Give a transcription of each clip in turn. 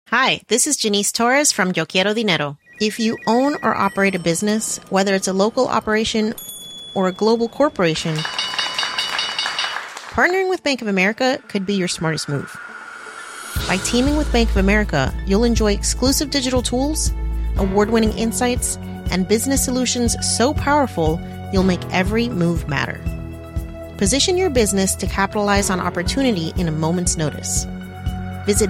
Hi, this is Janice Torres from Yo Quiero Dinero. If you own or operate a business, whether it's a local operation or a global corporation, partnering with Bank of America could be your smartest move. By teaming with Bank of America, you'll enjoy exclusive digital tools, award-winning insights, and business solutions so powerful, you'll make every move matter. Position your business to capitalize on opportunity in a moment's notice. Visit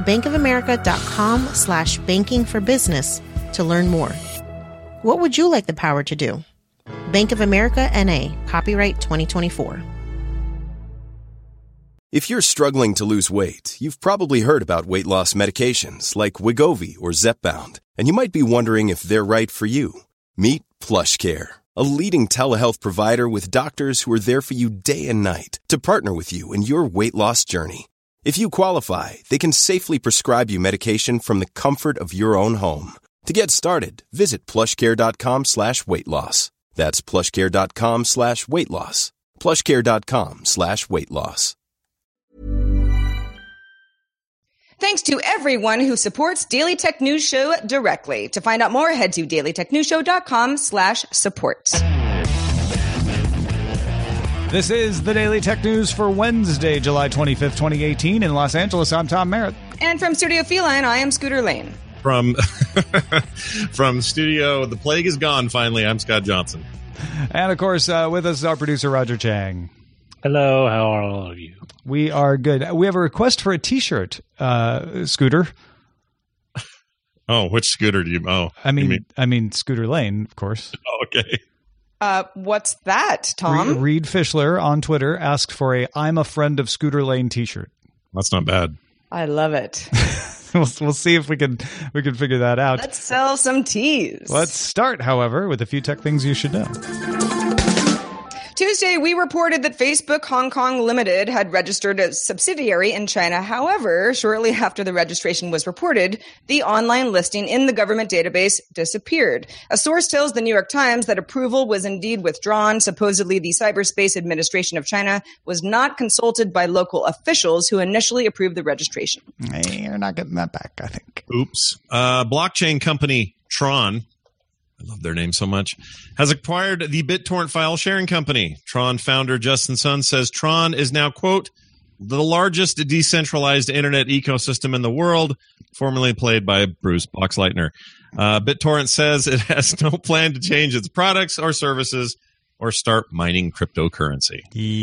bankofamerica.com/bankingforbusiness to learn more. What would you like the power to do? Bank of America N.A., copyright 2024. If you're struggling to lose weight, you've probably heard about weight loss medications like Wegovy or Zepbound, and you might be wondering if they're right for you. Meet PlushCare, a leading telehealth provider with doctors who are there for you day and night to partner with you in your weight loss journey. If you qualify, they can safely prescribe you medication from the comfort of your own home. To get started, visit plushcare.com/weight loss. That's plushcare.com/weight loss. plushcare.com/weight loss. Thanks to everyone who supports Daily Tech News Show directly. To find out more, head to dailytechnewsshow.com/support. This is the Daily Tech News for Wednesday, July 25th, 2018. In Los Angeles, I'm Tom Merritt. And from Studio Feline, I am Scooter Lane. From Studio The Plague is Gone, finally, I'm Scott Johnson. And, of course, with us is our producer, Roger Chang. Hello, how are all of you? We are good. We have a request for a T-shirt, Scooter. Oh, which Scooter do you? Oh, I mean Scooter Lane, of course. Oh, okay. What's that, Tom? Reed Fischler on Twitter asked for a "I'm a friend of Scooter Lane" T-shirt. That's not bad. I love it. We'll see if we can figure that out. Let's sell some teas. Let's start, however, with a few tech things you should know. Tuesday, we reported that Facebook Hong Kong Limited had registered a subsidiary in China. However, shortly after the registration was reported, the online listing in the government database disappeared. A source tells the New York Times that approval was indeed withdrawn. Supposedly, the Cyberspace Administration of China was not consulted by local officials who initially approved the registration. You're not getting that back, I think. Oops. Blockchain company Tron, I love their name so much, has acquired the BitTorrent file sharing company. Tron founder Justin Sun says Tron is now, quote, the largest decentralized internet ecosystem in the world, formerly played by Bruce Boxleitner. BitTorrent says it has no plan to change its products or services or start mining cryptocurrency.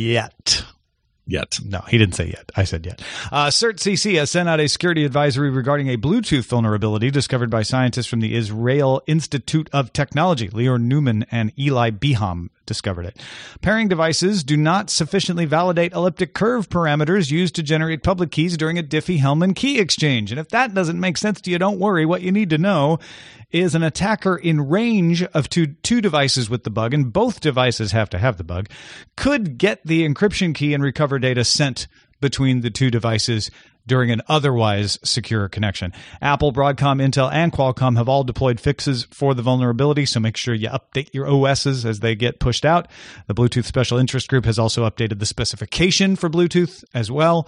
Yet. No, he didn't say yet. I said yet. CERT-CC has sent out a security advisory regarding a Bluetooth vulnerability discovered by scientists from the Israel Institute of Technology. Lior Newman and Eli Beham discovered it. Pairing devices do not sufficiently validate elliptic curve parameters used to generate public keys during a Diffie-Hellman key exchange. And if that doesn't make sense to you, don't worry. What you need to know is an attacker in range of two devices with the bug, and both devices have to have the bug, could get the encryption key and recover data sent between the two devices during an otherwise secure connection. Apple, Broadcom, Intel, and Qualcomm have all deployed fixes for the vulnerability, so make sure you update your OSs as they get pushed out. The Bluetooth Special Interest Group has also updated the specification for Bluetooth as well.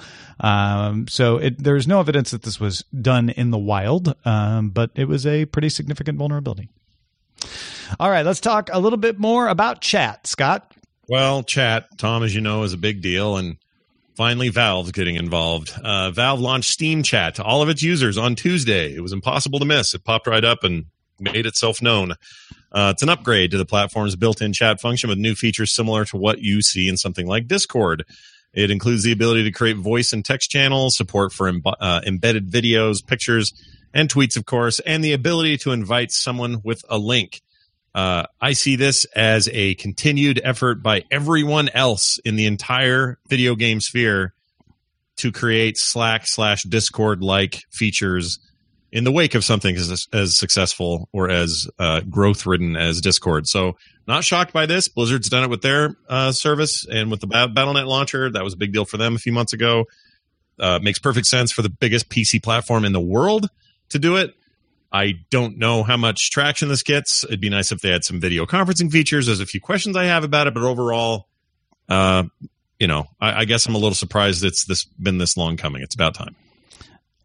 There's no evidence that this was done in the wild, but it was a pretty significant vulnerability. All right, let's talk a little bit more about chat, Scott. Well, chat, Tom, as you know, is a big deal, and finally, Valve's getting involved. Valve launched Steam Chat to all of its users on Tuesday. It was impossible to miss. It popped right up and made itself known. It's an upgrade to the platform's built-in chat function with new features similar to what you see in something like Discord. It includes the ability to create voice and text channels, support for embedded videos, pictures, and tweets, of course, and the ability to invite someone with a link. I see this as a continued effort by everyone else in the entire video game sphere to create Slack/Discord-like features in the wake of something as successful or as growth-ridden as Discord. So not shocked by this. Blizzard's done it with their service and with the Battle.net launcher. That was a big deal for them a few months ago. Makes perfect sense for the biggest PC platform in the world to do it. I don't know how much traction this gets. It'd be nice if they had some video conferencing features. There's a few questions I have about it, but overall, I guess I'm a little surprised it's been this long coming. It's about time.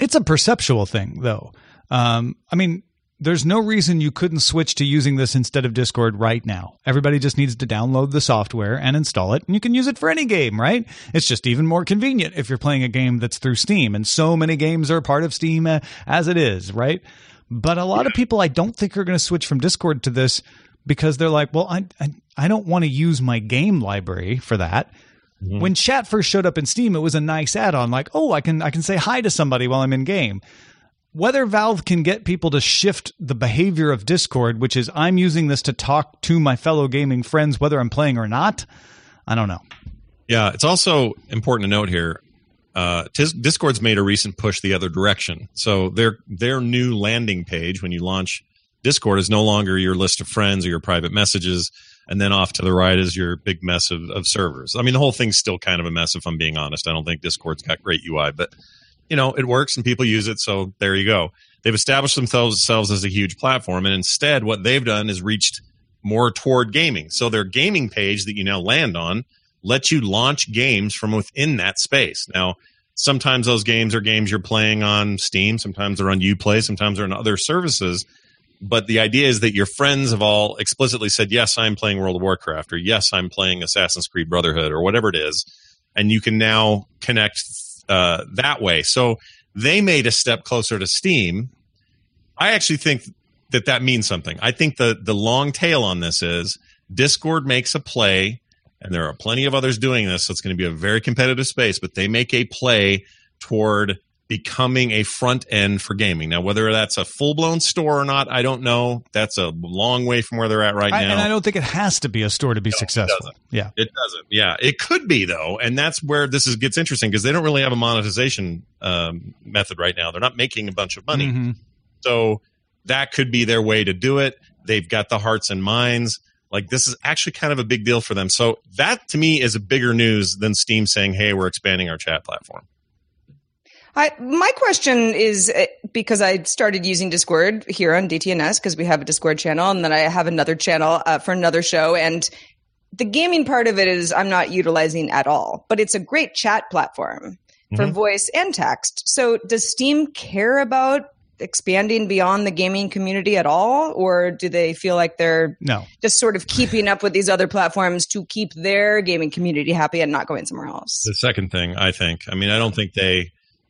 It's a perceptual thing, though. I mean, there's no reason you couldn't switch to using this instead of Discord right now. Everybody just needs to download the software and install it, and you can use it for any game, right? It's just even more convenient if you're playing a game that's through Steam, and so many games are part of Steam as it is, right? But a lot of people I don't think are going to switch from Discord to this because they're like, well, I don't want to use my game library for that. Mm-hmm. When chat first showed up in Steam, it was a nice add-on, like, oh, I can say hi to somebody while I'm in game. Whether Valve can get people to shift the behavior of Discord, which is I'm using this to talk to my fellow gaming friends, whether I'm playing or not, I don't know. Yeah, it's also important to note here, Discord's made a recent push the other direction. So their new landing page when you launch Discord is no longer your list of friends or your private messages, and then off to the right is your big mess of servers. I mean, the whole thing's still kind of a mess, if I'm being honest. I don't think Discord's got great UI, but it works and people use it, so there you go. They've established themselves as a huge platform, and instead what they've done is reached more toward gaming. So their gaming page that you now land on lets you launch games from within that space. Now, sometimes those games are games you're playing on Steam, sometimes they're on Uplay, sometimes they're on other services, but the idea is that your friends have all explicitly said, yes, I'm playing World of Warcraft, or yes, I'm playing Assassin's Creed Brotherhood, or whatever it is, and you can now connect that way. So they made a step closer to Steam. I actually think that means something. I think the long tail on this is Discord makes a play, and there are plenty of others doing this, so it's going to be a very competitive space, but they make a play toward becoming a front end for gaming. Now, whether that's a full-blown store or not, I don't know. That's a long way from where they're at right now. And I don't think it has to be a store to be successful. It doesn't. Yeah, it could be, though, and that's where this gets interesting, because they don't really have a monetization method right now. They're not making a bunch of money. Mm-hmm. So that could be their way to do it. They've got the hearts and minds. Like, this is actually kind of a big deal for them. So that, to me, is a bigger news than Steam saying, hey, we're expanding our chat platform. My question is, because I started using Discord here on DTNS because we have a Discord channel, and then I have another channel for another show, and the gaming part of it is I'm not utilizing at all, but it's a great chat platform for voice and text. So does Steam care about expanding beyond the gaming community at all, or do they feel like they're just sort of keeping up with these other platforms to keep their gaming community happy and not going somewhere else? The second thing, I think. I mean, I don't think they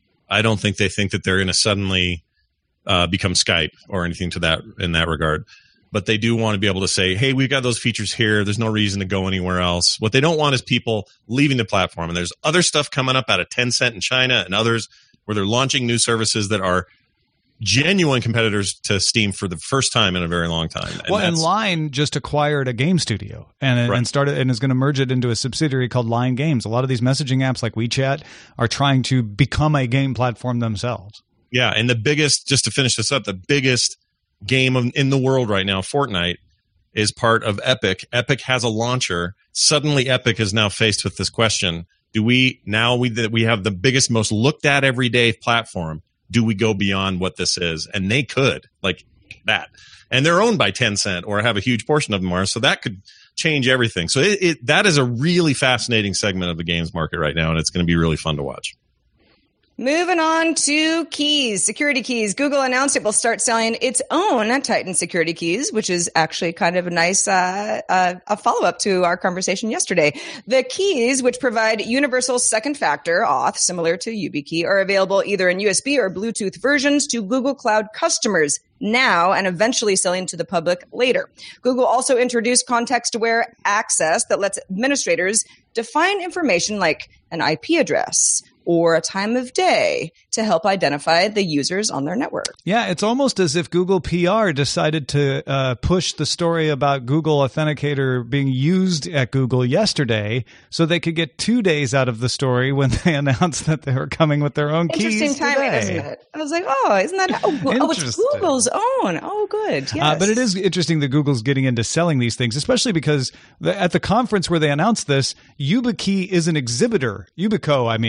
think that they're going to suddenly become Skype or anything in that regard. But they do want to be able to say, hey, we've got those features here. There's no reason to go anywhere else. What they don't want is people leaving the platform. And there's other stuff coming up out of Tencent in China and others where they're launching new services that are genuine competitors to Steam for the first time in a very long time. And Line just acquired a game studio and started and is going to merge it into a subsidiary called Line Games. A lot of these messaging apps like WeChat are trying to become a game platform themselves. Yeah, and the biggest, just to finish this up, the biggest game in the world right now, Fortnite, is part of Epic. Epic has a launcher. Suddenly Epic is now faced with this question. Do we have the biggest, most looked at everyday platform, do we go beyond what this is? And they could, like that. And they're owned by Tencent, or have a huge portion of them are. So that could change everything. So that is a really fascinating segment of the games market right now, and it's going to be really fun to watch. Moving on to keys, security keys. Google announced it will start selling its own Titan security keys, which is actually kind of a nice a follow-up to our conversation yesterday. The keys, which provide universal second factor auth, similar to YubiKey, are available either in USB or Bluetooth versions to Google Cloud customers now and eventually selling to the public later. Google also introduced context-aware access that lets administrators define information like an IP address or a time of day to help identify the users on their network. Yeah, it's almost as if Google PR decided to push the story about Google Authenticator being used at Google yesterday so they could get 2 days out of the story when they announced that they were coming with their own keys Interesting timing, today. Isn't it? I was like, isn't that... it's Google's own. Oh, good. Yes. But it is interesting that Google's getting into selling these things, especially because at the conference where they announced this, YubiKey is an exhibitor. Yubico,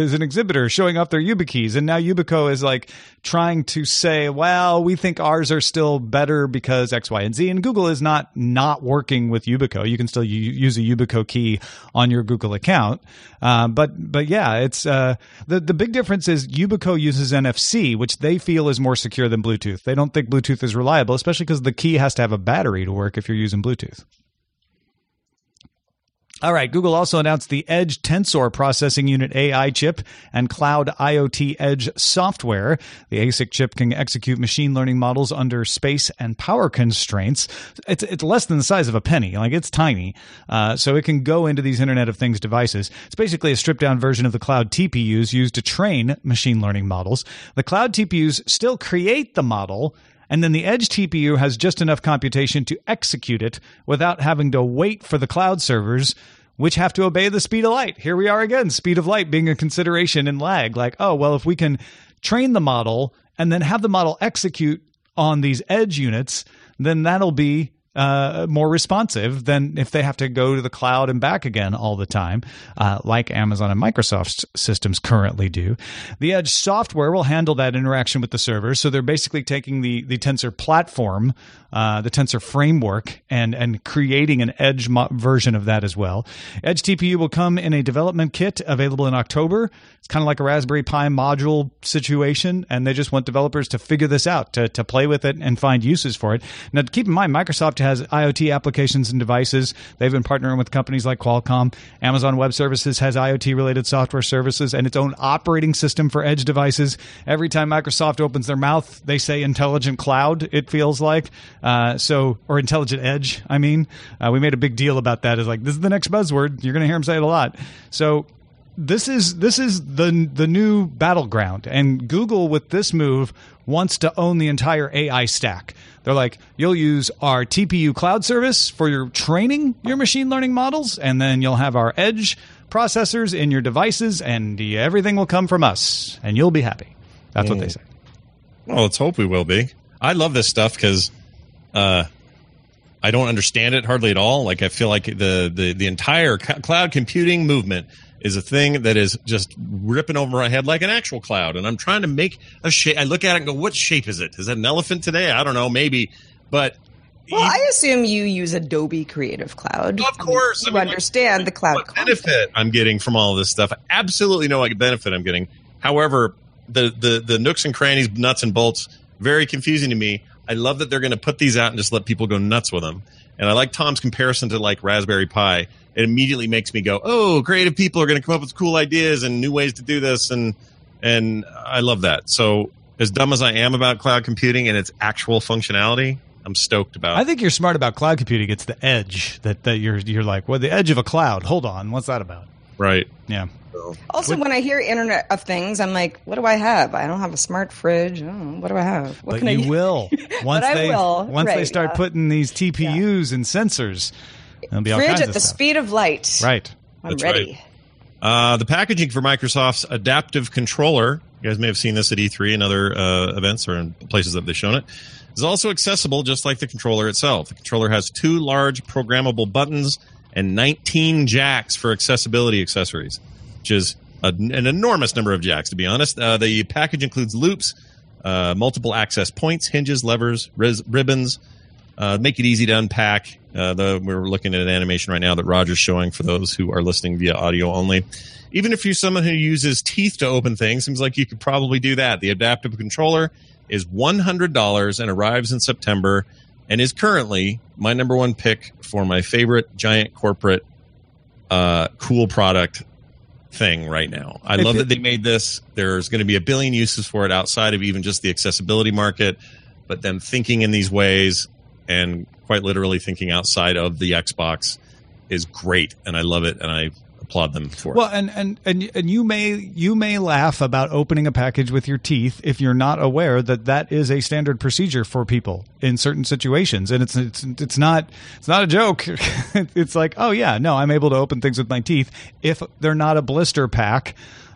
is an exhibitor showing off their YubiKeys, and now Yubico is like trying to say, well, we think ours are still better because X, Y, and Z, and Google is not working with Yubico. You can still use a Yubico key on your Google account. But yeah, it's the big difference is Yubico uses NFC, which they feel is more secure than Bluetooth. They don't think Bluetooth is reliable, especially because the key has to have a battery to work if you're using Bluetooth. All right, Google also announced the Edge Tensor Processing Unit AI chip and Cloud IoT Edge software. The ASIC chip can execute machine learning models under space and power constraints. It's less than the size of a penny. Like, it's tiny. So it can go into these Internet of Things devices. It's basically a stripped-down version of the cloud TPUs used to train machine learning models. The cloud TPUs still create the model, and then the Edge TPU has just enough computation to execute it without having to wait for the cloud servers, which have to obey the speed of light. Here we are again, speed of light being a consideration in lag. Like, oh, well, if we can train the model and then have the model execute on these Edge units, then that'll be more responsive than if they have to go to the cloud and back again all the time, like Amazon and Microsoft's systems currently do. The Edge software will handle that interaction with the server. So they're basically taking the Tensor platform, the Tensor framework, and creating an Edge version of that as well. Edge TPU will come in a development kit available in October. It's kind of like a Raspberry Pi module situation, and they just want developers to figure this out, to play with it and find uses for it. Now, keep in mind, Microsoft has IoT applications and devices. They've been partnering with companies like Qualcomm. Amazon Web Services has IoT-related software services and its own operating system for Edge devices. Every time Microsoft opens their mouth, they say intelligent cloud, it feels like. Or intelligent edge, I mean. We made a big deal about that. It's like, this is the next buzzword. You're going to hear them say it a lot. So this is the new battleground. And Google, with this move, wants to own the entire AI stack. They're like, you'll use our TPU cloud service for your training your machine learning models, and then you'll have our Edge processors in your devices, and everything will come from us, and you'll be happy. That's what they say. Well, let's hope we will be. I love this stuff because I don't understand it hardly at all. Like, I feel like the entire cloud computing movement is a thing that is just ripping over my head like an actual cloud. And I'm trying to make a shape. I look at it and go, what shape is it? Is that an elephant today? I don't know, maybe. But well, I assume you use Adobe Creative Cloud. Of course. You understand the cloud what benefit I'm getting from all of this stuff. I absolutely know what benefit I'm getting. However, the nooks and crannies, nuts and bolts, very confusing to me. I love that they're going to put these out and just let people go nuts with them. And I like Tom's comparison to like Raspberry Pi. It immediately makes me go, oh, creative people are going to come up with cool ideas and new ways to do this. And I love that. So as dumb as I am about cloud computing and its actual functionality, I'm stoked about it. I think you're smart about cloud computing. It's the edge that you're like, well, the edge of a cloud. Hold on. What's that about? Right. Yeah. Also, when I hear Internet of Things, I'm like, what do I have? I don't have a smart fridge. What do I have? What but you will. Once they start putting these TPUs and sensors, there'll be all kinds of stuff. Fridge at the speed of light. Right. I'm ready. Right. The packaging for Microsoft's adaptive controller, you guys may have seen this at E3 and other events or in places that they've shown it, is also accessible just like the controller itself. The controller has 2 large programmable buttons and 19 jacks for accessibility accessories, which is an enormous number of jacks, to be honest. The package includes loops, multiple access points, hinges, levers, ribbons, make it easy to unpack. We're looking at an animation right now that Roger's showing for those who are listening via audio only. Even if you're someone who uses teeth to open things, seems like you could probably do that. The adaptive controller is $100 and arrives in September and is currently my number one pick for my favorite giant corporate cool product thing right now. I love that they made this. There's going to be a billion uses for it outside of even just the accessibility market, but them thinking in these ways and quite literally thinking outside of the Xbox is great, and I love it, and I applaud them for it. Well, and you may laugh about opening a package with your teeth if you're not aware that is a standard procedure for people in certain situations, and it's not a joke. It's like, oh yeah, no, I'm able to open things with my teeth if they're not a blister pack,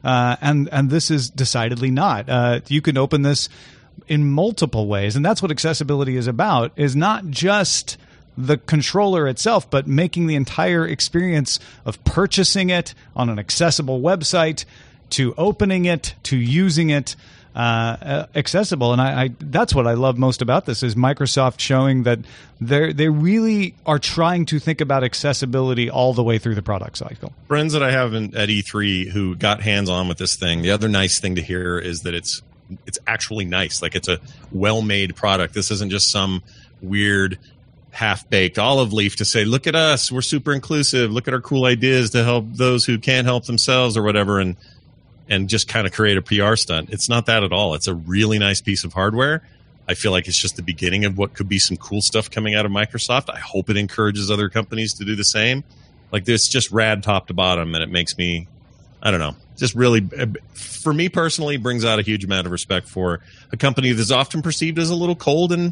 and this is decidedly not. You can open this in multiple ways, and that's what accessibility is about. Is not just the controller itself, but making the entire experience of purchasing it on an accessible website to opening it to using it accessible. And I that's what I love most about this is Microsoft showing that they really are trying to think about accessibility all the way through the product cycle. Friends that I have at E3 who got hands-on with this thing, the other nice thing to hear is that it's actually nice. Like, it's a well-made product. This isn't just some weird half-baked olive leaf to say, look at us, we're super inclusive, look at our cool ideas to help those who can't help themselves or whatever, and just kind of create a PR stunt. It's not that at all. It's a really nice piece of hardware. I feel like it's just the beginning of what could be some cool stuff coming out of Microsoft. I hope it encourages other companies to do the same. Like, it's just rad top to bottom, and it makes me, I don't know, just really, for me personally, brings out a huge amount of respect for a company that's often perceived as a little cold and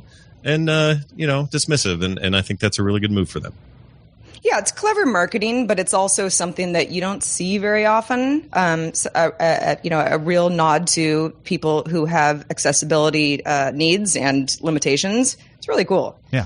dismissive, and I think that's a really good move for them. Yeah, it's clever marketing, but it's also something that you don't see very often. A real nod to people who have accessibility needs and limitations. It's really cool. Yeah.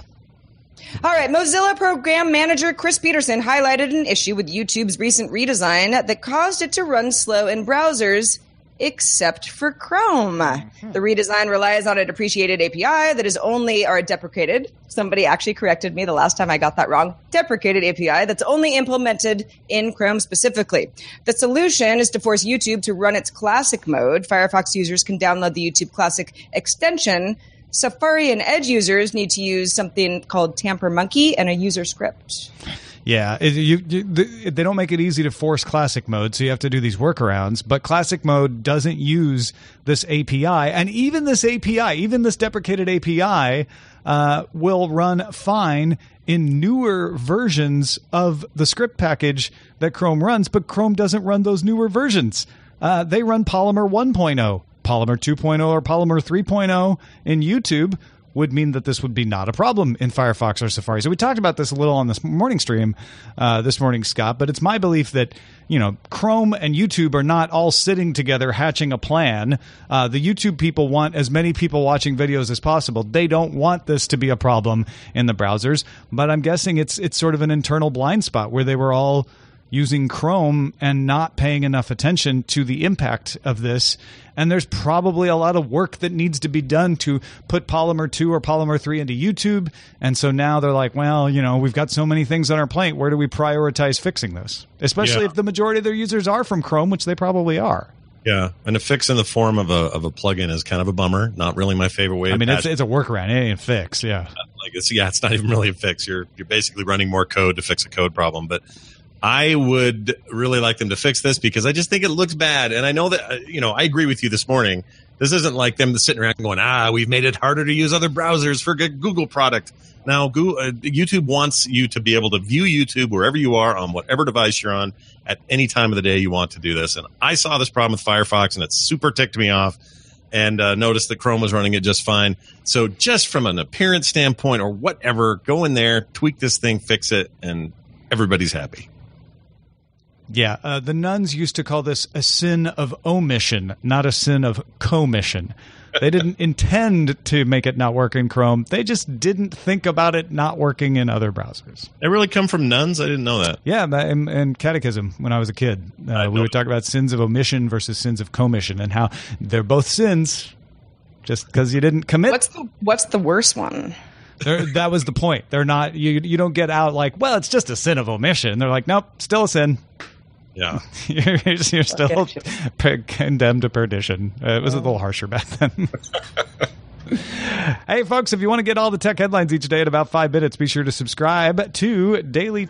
All right, Mozilla Program Manager Chris Peterson highlighted an issue with YouTube's recent redesign that caused it to run slow in browsers, except for Chrome. The redesign relies on a depreciated API that is deprecated. Somebody actually corrected me the last time I got that wrong. Deprecated API that's only implemented in Chrome specifically. The solution is to force YouTube to run its classic mode. Firefox users can download the YouTube Classic extension. Safari and Edge users need to use something called Tamper Monkey and a user script. Yeah, they don't make it easy to force classic mode, so you have to do these workarounds. But classic mode doesn't use this API, and even this deprecated API, will run fine in newer versions of the script package that Chrome runs, but Chrome doesn't run those newer versions. They run Polymer 1.0, Polymer 2.0, or Polymer 3.0 in YouTube. Would mean that this would be not a problem in Firefox or Safari. So we talked about this a little on this morning stream this morning, Scott, but it's my belief that, Chrome and YouTube are not all sitting together hatching a plan. The YouTube people want as many people watching videos as possible. They don't want this to be a problem in the browsers, but I'm guessing it's sort of an internal blind spot where they were all using Chrome and not paying enough attention to the impact of this. And there's probably a lot of work that needs to be done to put Polymer 2 or Polymer 3 into YouTube. And so now they're like, well, we've got so many things on our plate. Where do we prioritize fixing this? Especially if the majority of their users are from Chrome, which they probably are. Yeah, and a fix in the form of a plugin is kind of a bummer. Not really my favorite way. It's a workaround. It ain't a fix. Yeah, it's not even really a fix. You're basically running more code to fix a code problem, but I would really like them to fix this because I just think it looks bad. And I know that, I agree with you this morning. This isn't like them sitting around going, we've made it harder to use other browsers for a Google product. Now, YouTube wants you to be able to view YouTube wherever you are on whatever device you're on at any time of the day you want to do this. And I saw this problem with Firefox, and it super ticked me off, and noticed that Chrome was running it just fine. So just from an appearance standpoint or whatever, go in there, tweak this thing, fix it, and everybody's happy. Yeah, the nuns used to call this a sin of omission, not a sin of commission. They didn't intend to make it not work in Chrome. They just didn't think about it not working in other browsers. It really come from nuns? I didn't know that. Yeah, in catechism when I was a kid. We would talk about sins of omission versus sins of commission and how they're both sins just because you didn't commit. What's the worst one? That was the point. They're not. You don't get out like, well, it's just a sin of omission. They're like, nope, still a sin. Yeah, you're still condemned to perdition. It was a little harsher back then. Hey, folks, if you want to get all the tech headlines each day in about 5 minutes, be sure to subscribe to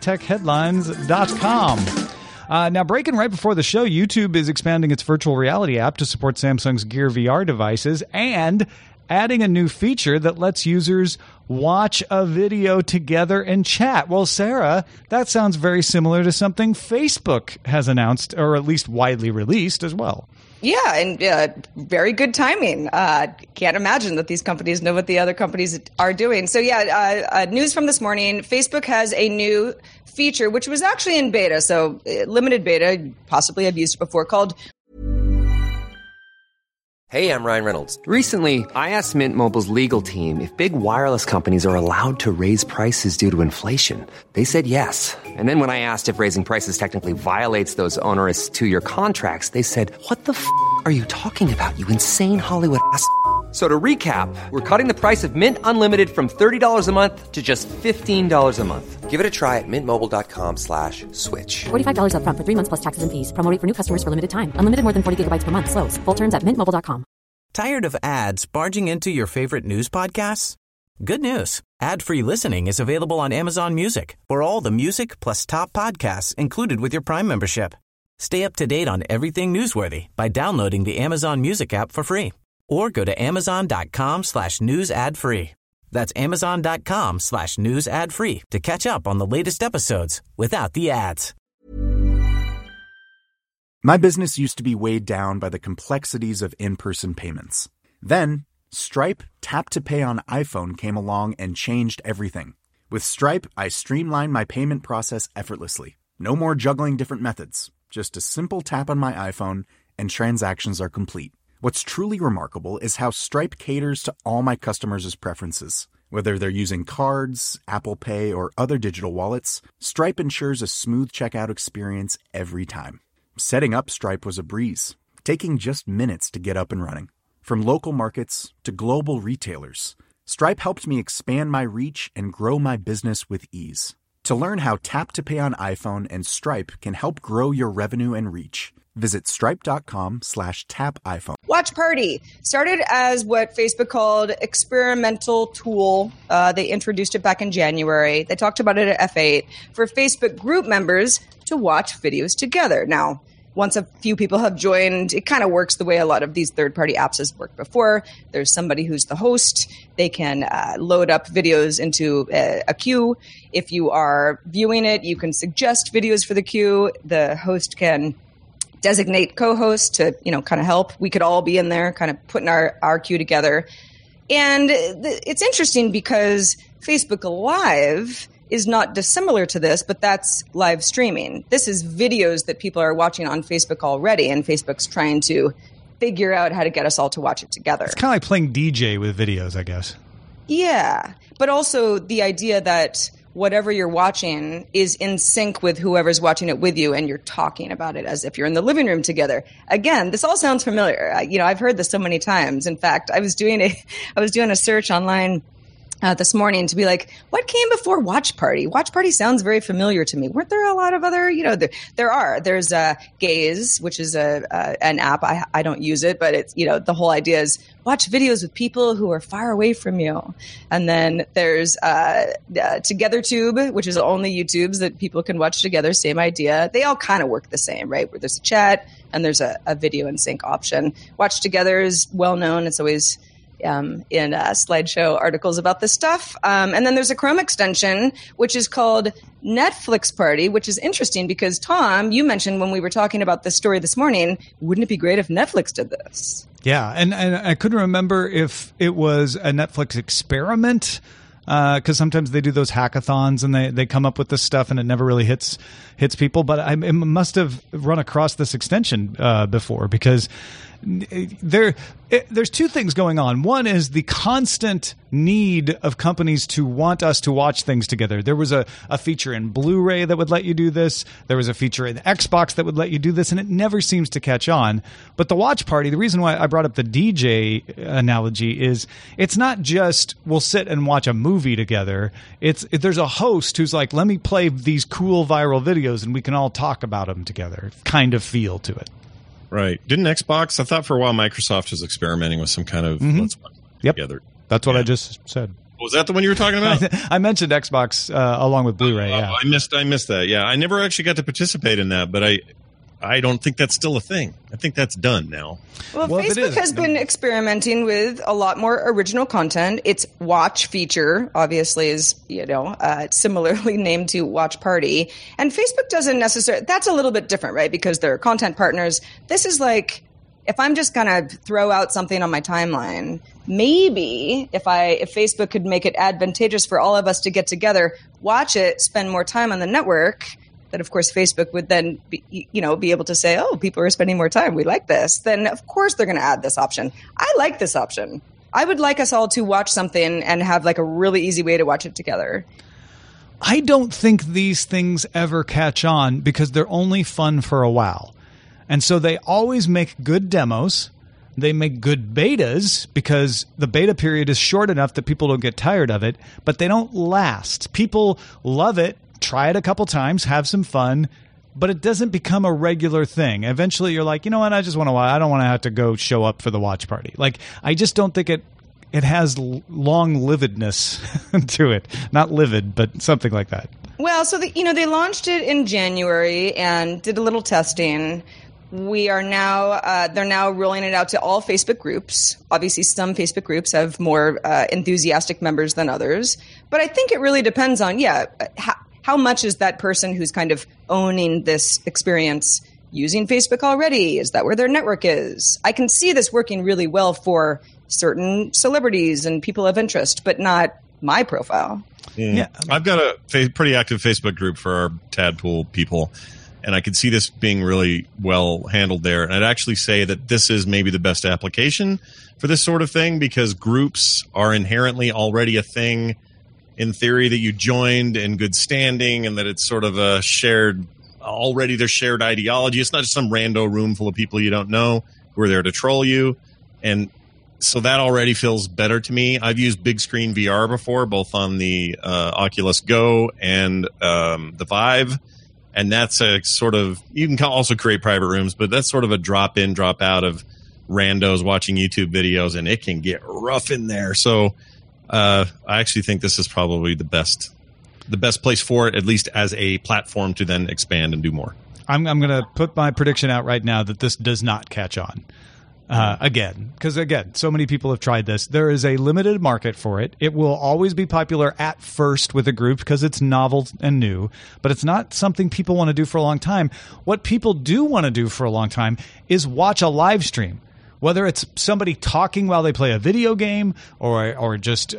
dailytechheadlines.com. Now, breaking right before the show, YouTube is expanding its virtual reality app to support Samsung's Gear VR devices and adding a new feature that lets users watch a video together and chat. Well, Sarah, that sounds very similar to something Facebook has announced, or at least widely released as well. Yeah, and very good timing. Can't imagine that these companies know what the other companies are doing. So news from this morning, Facebook has a new feature, which was actually in beta, so limited beta, possibly I've used it before, called Hey, I'm Ryan Reynolds. Recently, I asked Mint Mobile's legal team if big wireless companies are allowed to raise prices due to inflation. They said yes. And then when I asked if raising prices technically violates those onerous two-year contracts, they said, "What the f*** are you talking about, you insane Hollywood ass?" So to recap, we're cutting the price of Mint Unlimited from $30 a month to just $15 a month. Give it a try at mintmobile.com/switch. $45 up front for 3 months plus taxes and fees. Promo rate for new customers for limited time. Unlimited more than 40 gigabytes per month. Slows full terms at mintmobile.com. Tired of ads barging into your favorite news podcasts? Good news. Ad-free listening is available on Amazon Music for all the music plus top podcasts included with your Prime membership. Stay up to date on everything newsworthy by downloading the Amazon Music app for free. Or go to amazon.com/news ad free. That's amazon.com/news ad free to catch up on the latest episodes without the ads. My business used to be weighed down by the complexities of in-person payments. Then, Stripe Tap to Pay on iPhone came along and changed everything. With Stripe, I streamlined my payment process effortlessly. No more juggling different methods. Just a simple tap on my iPhone and transactions are complete. What's truly remarkable is how Stripe caters to all my customers' preferences. Whether they're using cards, Apple Pay, or other digital wallets, Stripe ensures a smooth checkout experience every time. Setting up Stripe was a breeze, taking just minutes to get up and running. From local markets to global retailers, Stripe helped me expand my reach and grow my business with ease. To learn how Tap to Pay on iPhone and Stripe can help grow your revenue and reach, visit stripe.com/tapiphone. Watch Party started as what Facebook called experimental tool. They introduced it back in January. They talked about it at F8 for Facebook group members to watch videos together. Now, once a few people have joined, it kind of works the way a lot of these third-party apps has worked before. There's somebody who's the host. They can load up videos into a queue. If you are viewing it, you can suggest videos for the queue. The host can designate co-hosts to, kind of help. We could all be in there kind of putting our queue together. And it's interesting because Facebook Live is not dissimilar to this, but that's live streaming. This is videos that people are watching on Facebook already, and Facebook's trying to figure out how to get us all to watch it together. It's kind of like playing DJ with videos, I guess. Yeah, but also the idea that whatever you're watching is in sync with whoever's watching it with you, and you're talking about it as if you're in the living room together. Again, this all sounds familiar. I've heard this so many times. In fact, I was doing a search online this morning to be like, what came before Watch Party? Watch Party sounds very familiar to me. Weren't there a lot of other, there's Gaze, which is an app. I don't use it, but it's, the whole idea is watch videos with people who are far away from you. And then there's TogetherTube, which is only YouTubes that people can watch together. Same idea. They all kind of work the same, right? Where there's a chat and there's a video and sync option. Watch Together is well known. It's always in slideshow articles about this stuff. And then there's a Chrome extension, which is called Netflix Party, which is interesting because, Tom, you mentioned when we were talking about this story this morning, wouldn't it be great if Netflix did this? Yeah, and I couldn't remember if it was a Netflix experiment, because sometimes they do those hackathons and they come up with this stuff and it never really hits people. But it must have run across this extension before, because there's two things going on. One is the constant need of companies to want us to watch things together. There was a feature in Blu-ray that would let you do this. There was a feature in Xbox that would let you do this, and it never seems to catch on. But the Watch Party, the reason why I brought up the DJ analogy is it's not just we'll sit and watch a movie together. There's a host who's like, let me play these cool viral videos and we can all talk about them together, kind of feel to it. Right. Didn't Xbox? I thought for a while Microsoft was experimenting with some kind of let's watch together. That's what I just said. Was that the one you were talking about? I mentioned Xbox along with Blu-ray. Yeah, I missed that. Yeah, I never actually got to participate in that, but I don't think that's still a thing. I think that's done now. Well, Facebook has been experimenting with a lot more original content. Its Watch feature, obviously, is similarly named to Watch Party. And Facebook doesn't necessarily. That's a little bit different, right? Because they're content partners. This is like, if I'm just going to throw out something on my timeline, maybe if Facebook could make it advantageous for all of us to get together, watch it, spend more time on the network, that of course Facebook would then be able to say, oh, people are spending more time. We like this. Then of course they're going to add this option. I like this option. I would like us all to watch something and have like a really easy way to watch it together. I don't think these things ever catch on because they're only fun for a while. And so they always make good demos. They make good betas because the beta period is short enough that people don't get tired of it, but they don't last. People love it, try it a couple times, have some fun, but it doesn't become a regular thing. Eventually you're like, you know what, I just want to watch. I don't want to have to go show up for the watch party. Like, I just don't think it has long-livedness to it. Not livid, but something like that. Well, so they launched it in January and did a little testing. We are now they're now rolling it out to all Facebook groups. Obviously, some Facebook groups have more enthusiastic members than others, but I think it really depends on how much is that person who's kind of owning this experience using Facebook already? Is that where their network is? I can see this working really well for certain celebrities and people of interest, but not my profile. Yeah, I've got a pretty active Facebook group for our Tadpool people. And I could see this being really well handled there. And I'd actually say that this is maybe the best application for this sort of thing because groups are inherently already a thing in theory that you joined in good standing and that it's sort of a shared ideology. It's not just some rando room full of people you don't know who are there to troll you. And so that already feels better to me. I've used big screen VR before, both on the Oculus Go and the Vive. And that's a sort of, you can also create private rooms, but that's sort of a drop in, drop out of randos watching YouTube videos, and it can get rough in there. So I actually think this is probably the best place for it, at least as a platform to then expand and do more. I'm going to put my prediction out right now that this does not catch on. Because so many people have tried this. There is a limited market for it. It will always be popular at first with a group because it's novel and new, but it's not something people want to do for a long time. What people do want to do for a long time is watch a live stream. Whether it's somebody talking while they play a video game or just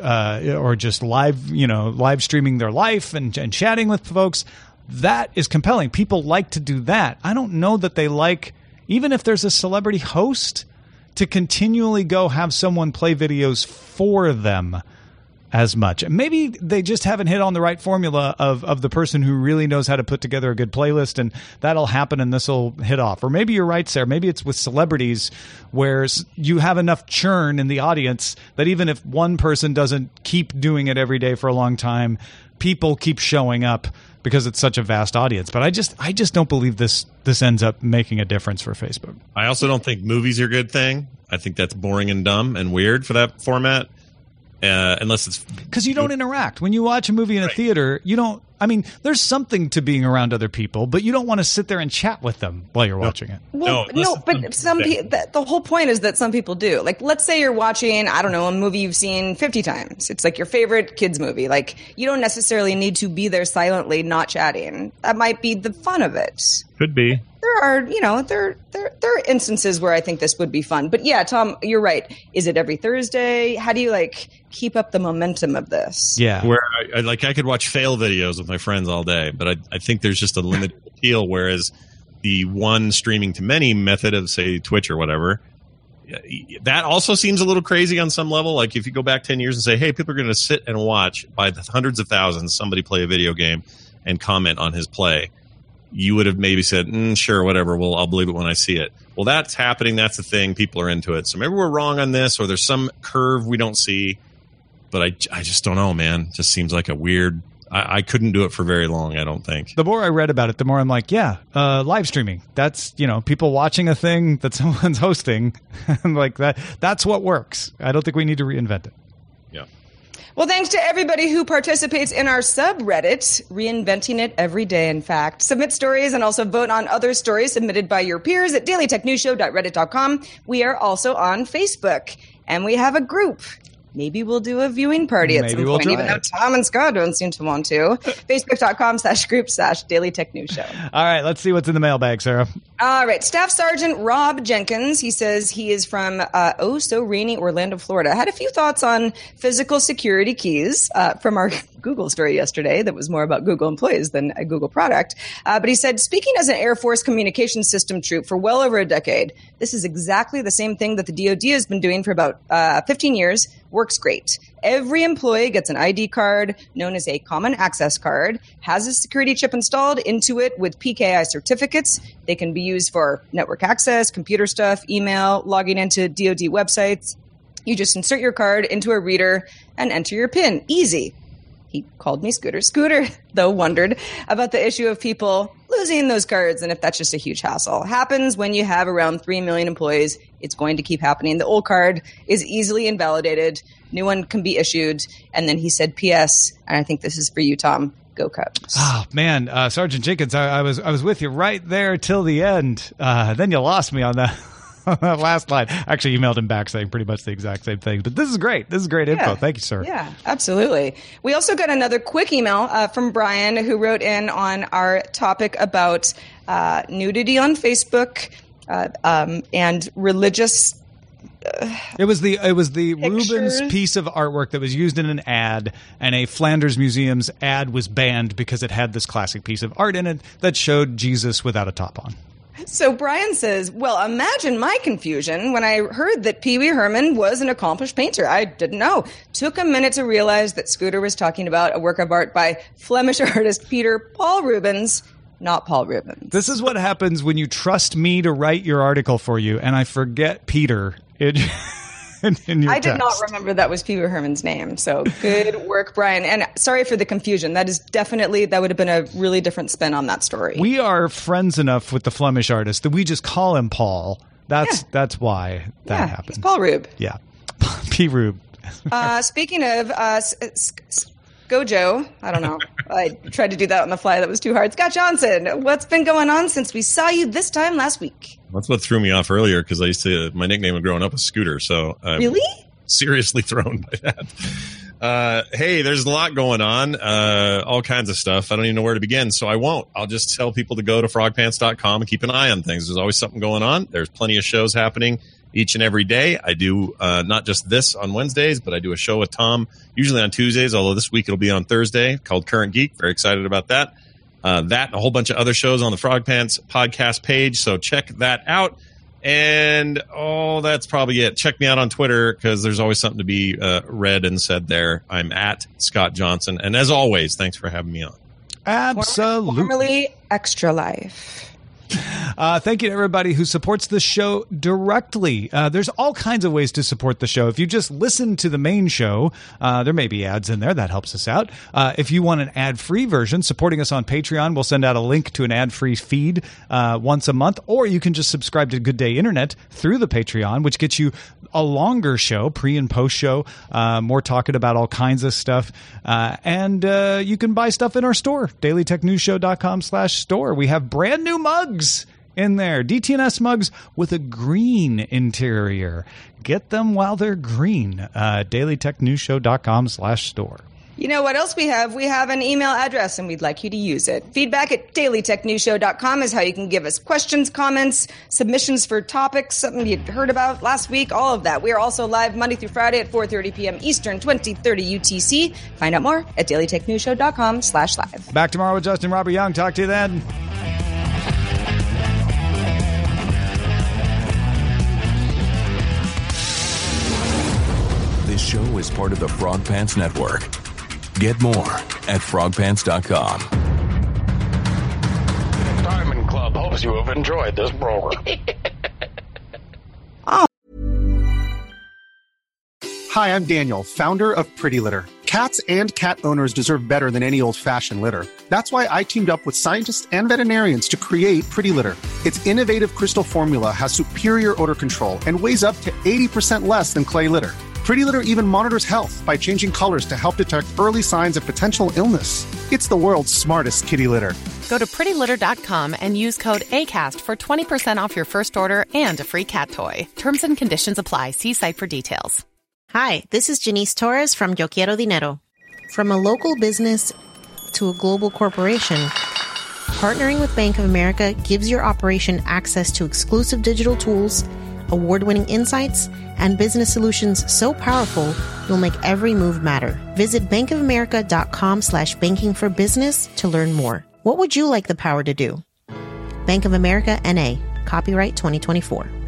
live streaming their life and chatting with folks, that is compelling. People like to do that. I don't know that they like, even if there's a celebrity host, to continually go have someone play videos for them as much. Maybe they just haven't hit on the right formula of the person who really knows how to put together a good playlist, and that'll happen and this will hit off. Or maybe you're right, Sarah. Maybe it's with celebrities where you have enough churn in the audience that even if one person doesn't keep doing it every day for a long time, people keep showing up because it's such a vast audience. But I just don't believe this ends up making a difference for Facebook. I also don't think movies are a good thing. I think that's boring and dumb and weird for that format. Unless it's because you don't interact when you watch a movie in a theater. You don't. I mean, there's something to being around other people, but you don't want to sit there and chat with them while you're watching it. Well, no, but some people. The whole point is that some people do. Like, let's say you're watching, I don't know, a movie you've seen 50 times. It's like your favorite kids movie. Like, you don't necessarily need to be there silently, not chatting. That might be the fun of it. Could be. There are instances where I think this would be fun. But yeah, Tom, you're right. Is it every Thursday? How do you keep up the momentum of this? Yeah. Where I could watch fail videos with my friends all day, but I think there's just a limited appeal, whereas the one streaming to many method of, say, Twitch or whatever, that also seems a little crazy on some level. Like if you go back 10 years and say, hey, people are going to sit and watch by the hundreds of thousands somebody play a video game and comment on his play, you would have maybe said, sure, whatever. Well, I'll believe it when I see it. Well, that's happening. That's the thing. People are into it. So maybe we're wrong on this, or there's some curve we don't see. But I just don't know, man. It just seems like a weird. I couldn't do it for very long, I don't think. The more I read about it, the more I'm like, live streaming. That's, people watching a thing that someone's hosting. And like that. That's what works. I don't think we need to reinvent it. Yeah. Well, thanks to everybody who participates in our subreddit, reinventing it every day, in fact. Submit stories and also vote on other stories submitted by your peers at dailytechnewsshow.reddit.com. We are also on Facebook, and we have a group. Maybe we'll do a viewing party at some point, even though Tom and Scott don't seem to want to. Facebook.com/group/Daily Tech News Show. All right, let's see what's in the mailbag, Sarah. All right, Staff Sergeant Rob Jenkins, he says he is from so rainy Orlando, Florida. Had a few thoughts on physical security keys from our Google story yesterday that was more about Google employees than a Google product. But he said, speaking as an Air Force communications system troop for well over a decade, this is exactly the same thing that the DoD has been doing for about 15 years. Works great. Every employee gets an ID card known as a common access card, has a security chip installed into it with PKI certificates. They can be used for network access, computer stuff, email, logging into DoD websites. You just insert your card into a reader and enter your PIN. Easy. He called me Scooter. Scooter, though, wondered about the issue of people losing those cards and if that's just a huge hassle. Happens when you have around 3 million employees. It's going to keep happening. The old card is easily invalidated. New one can be issued. And then he said, P.S., and I think this is for you, Tom, go Cubs. Oh, man, Sergeant Jenkins, I was with you right there till the end. Then you lost me on that. Last line. Actually emailed him back saying pretty much the exact same thing. But this is great. This is great info. Thank you, sir. Yeah, absolutely. We also got another quick email from Brian, who wrote in on our topic about nudity on Facebook and religious. It was the Rubens piece of artwork that was used in an ad, and a Flanders Museum's ad was banned because it had this classic piece of art in it that showed Jesus without a top on. So Brian says, well, imagine my confusion when I heard that Pee Wee Herman was an accomplished painter. I didn't know. Took a minute to realize that Scooter was talking about a work of art by Flemish artist Peter Paul Rubens, not Paul Rubens. This is what happens when you trust me to write your article for you, and I forget Peter in your I did text. not remember that was Pee Wee Herman's name. So good work, Brian. And sorry for the confusion. That would have been a really different spin on that story. We are friends enough with the Flemish artist that we just call him Paul. That's why that happened. It's Paul Rube. Yeah. P. Rube. Speaking of Gojo, I don't know. I tried to do that on the fly. That was too hard. Scott Johnson, what's been going on since we saw you this time last week? That's what threw me off earlier because my nickname growing up was Scooter. So really? Seriously thrown by that. Hey, there's a lot going on, all kinds of stuff. I don't even know where to begin, so I won't. I'll just tell people to go to frogpants.com and keep an eye on things. There's always something going on. There's plenty of shows happening each and every day. I do not just this on Wednesdays, but I do a show with Tom, usually on Tuesdays, although this week it'll be on Thursday, called Current Geek. Very excited about that. That and a whole bunch of other shows on the Frog Pants podcast page, so check that out. And that's probably it. Check me out on Twitter because there's always something to be read and said there. I'm at Scott Johnson. And as always, thanks for having me on. Absolutely. Formerly Extra Life. Thank you to everybody who supports the show directly. There's all kinds of ways to support the show. If you just listen to the main show, there may be ads in there. That helps us out. If you want an ad-free version, supporting us on Patreon, we'll send out a link to an ad-free feed once a month. Or you can just subscribe to Good Day Internet through the Patreon, which gets you a longer show, pre- and post-show, more talking about all kinds of stuff. And you can buy stuff in our store, dailytechnewsshow.com/store. We have brand new mugs in there, DTNS mugs with a green interior. Get them while they're green. dailytechnewsshow.com/store. You know what else we have? We have an email address, and we'd like you to use it. Feedback at dailytechnewsshow.com is how you can give us questions, comments, submissions for topics, something you heard about last week, all of that. We are also live Monday through Friday at 4:30 p.m. Eastern, 2030 UTC. Find out more at dailytechnewsshow.com/live. Back tomorrow with Justin Robert Young. Talk to you then. This show is part of the Frog Pants Network. Get more at frogpants.com. Diamond Club hopes you have enjoyed this program. Hi, I'm Daniel, founder of Pretty Litter. Cats and cat owners deserve better than any old-fashioned litter. That's why I teamed up with scientists and veterinarians to create Pretty Litter. Its innovative crystal formula has superior odor control and weighs up to 80% less than clay litter. Pretty Litter even monitors health by changing colors to help detect early signs of potential illness. It's the world's smartest kitty litter. Go to prettylitter.com and use code ACAST for 20% off your first order and a free cat toy. Terms and conditions apply. See site for details. Hi, this is Janice Torres from Yo Quiero Dinero. From a local business to a global corporation, partnering with Bank of America gives your operation access to exclusive digital tools, award-winning insights, and business solutions so powerful You'll make every move matter. Visit bankofamerica.com/banking for business to learn more. What would you like the power to do? Bank of America, N.A., copyright 2024.